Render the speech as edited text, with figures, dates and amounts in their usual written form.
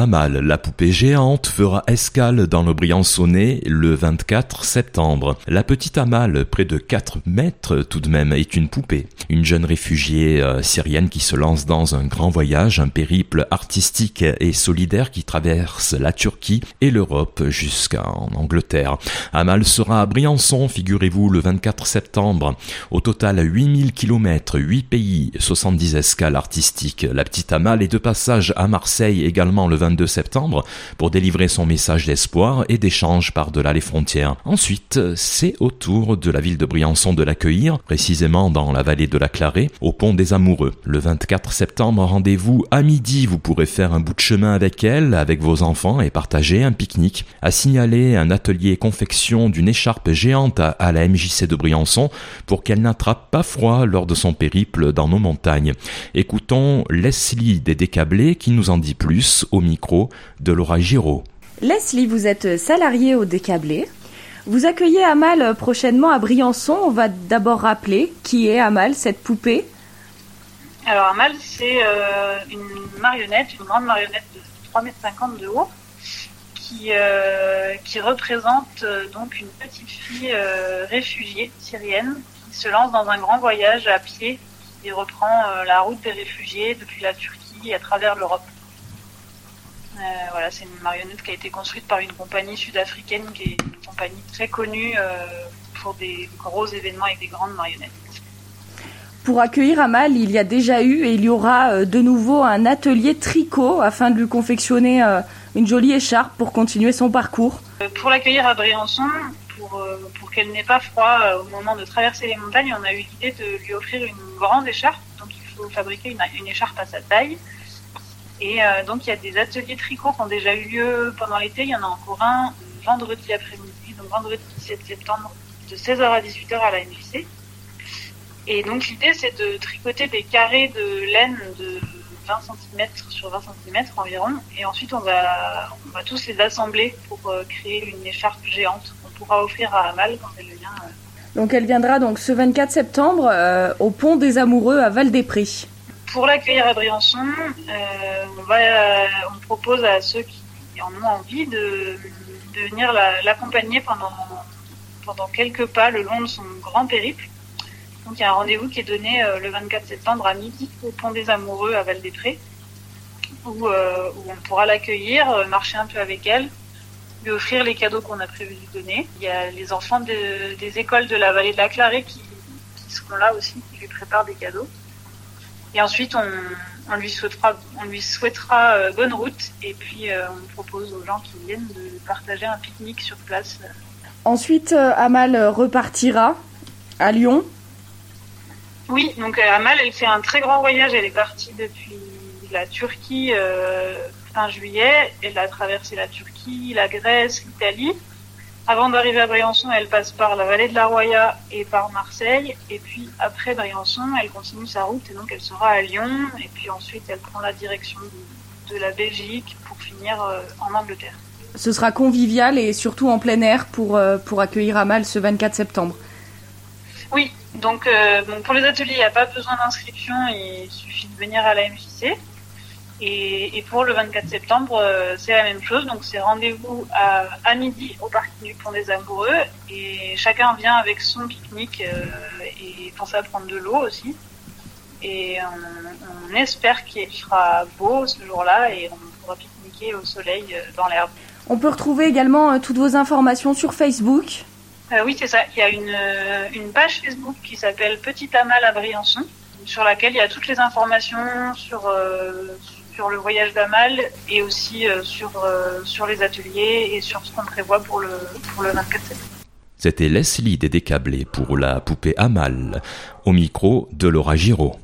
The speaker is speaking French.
Amal, la poupée géante, fera escale dans le Briançonnais le 24 septembre. La petite Amal, près de 4 mètres tout de même, est une poupée. Une jeune réfugiée syrienne qui se lance dans un grand voyage, un périple artistique et solidaire qui traverse la Turquie et l'Europe jusqu'en Angleterre. Amal sera à Briançon, figurez-vous, le 24 septembre. Au total, 8000 km, 8 pays, 70 escales artistiques. La petite Amal est de passage à Marseille également le 22 septembre pour délivrer son message d'espoir et d'échange par-delà les frontières. Ensuite, c'est au tour de la ville de Briançon de l'accueillir, précisément dans la vallée de la Clarée, au pont des Amoureux. Le 24 septembre, rendez-vous à midi. Vous pourrez faire un bout de chemin avec elle, avec vos enfants et partager un pique-nique. À signaler un atelier confection d'une écharpe géante à la MJC de Briançon pour qu'elle n'attrape pas froid lors de son périple dans nos montagnes. Écoutons Leslie des Décablés qui nous en dit plus au micro de Laura Giraud. Leslie, vous êtes salariée au Décablé. Vous accueillez Amal prochainement à Briançon. On va d'abord rappeler qui est Amal, cette poupée. Alors Amal, c'est une grande marionnette de 3,50 m de haut qui représente donc une petite fille réfugiée syrienne qui se lance dans un grand voyage à pied et reprend la route des réfugiés depuis la Turquie à travers l'Europe. Voilà, c'est une marionnette qui a été construite par une compagnie sud-africaine qui est une compagnie très connue pour des gros événements avec des grandes marionnettes. Pour accueillir Amal, il y a déjà eu et il y aura de nouveau un atelier tricot afin de lui confectionner une jolie écharpe pour continuer son parcours. Pour l'accueillir à Briançon, pour qu'elle n'ait pas froid au moment de traverser les montagnes, on a eu l'idée de lui offrir une grande écharpe. Donc il faut fabriquer une écharpe à sa taille. Et donc il y a des ateliers tricot qui ont déjà eu lieu pendant l'été. Il y en a encore un vendredi après-midi, donc vendredi 17 septembre, de 16h à 18h à la MJC. Et donc l'idée c'est de tricoter des carrés de laine de 20 cm sur 20 cm environ. Et ensuite on va tous les assembler pour créer une écharpe géante qu'on pourra offrir à Amal quand elle vient. Donc elle viendra donc ce 24 septembre au pont des Amoureux à Val-des-Prés. Pour l'accueillir à Briançon, on propose à ceux qui en ont envie de venir l'accompagner pendant quelques pas le long de son grand périple. Donc il y a un rendez-vous qui est donné le 24 septembre à midi au pont des Amoureux à Val-des-Prés, où on pourra l'accueillir, marcher un peu avec elle, lui offrir les cadeaux qu'on a prévu de lui donner. Il y a les enfants des écoles de la vallée de la Clarée qui seront là aussi, qui lui préparent des cadeaux. Et ensuite, on lui souhaitera bonne route et puis on propose aux gens qui viennent de partager un pique-nique sur place. Ensuite, Amal repartira à Lyon. Oui, donc Amal, elle fait un très grand voyage. Elle est partie depuis la Turquie fin juillet. Elle a traversé la Turquie, la Grèce, l'Italie. Avant d'arriver à Briançon, elle passe par la vallée de la Roya et par Marseille. Et puis après Briançon, elle continue sa route et donc elle sera à Lyon. Et puis ensuite, elle prend la direction de la Belgique pour finir en Angleterre. Ce sera convivial et surtout en plein air pour accueillir Amal ce 24 septembre. Oui, donc pour les ateliers, il n'y a pas besoin d'inscription, il suffit de venir à la MJC. Et pour le 24 septembre, c'est la même chose. Donc c'est rendez-vous à midi au parking du Pont des Amoureux. Et chacun vient avec son pique-nique et pense à prendre de l'eau aussi. Et on espère qu'il fera beau ce jour-là et on pourra pique-niquer au soleil dans l'herbe. On peut retrouver également toutes vos informations sur Facebook. Oui, c'est ça. Il y a une page Facebook qui s'appelle Petite Amal à Briançon, sur laquelle il y a toutes les informations sur le voyage d'Amal et aussi sur les ateliers et sur ce qu'on prévoit pour le 24 septembre. C'était Leslie des Décablés pour la poupée Amal, au micro de Laura Giraud.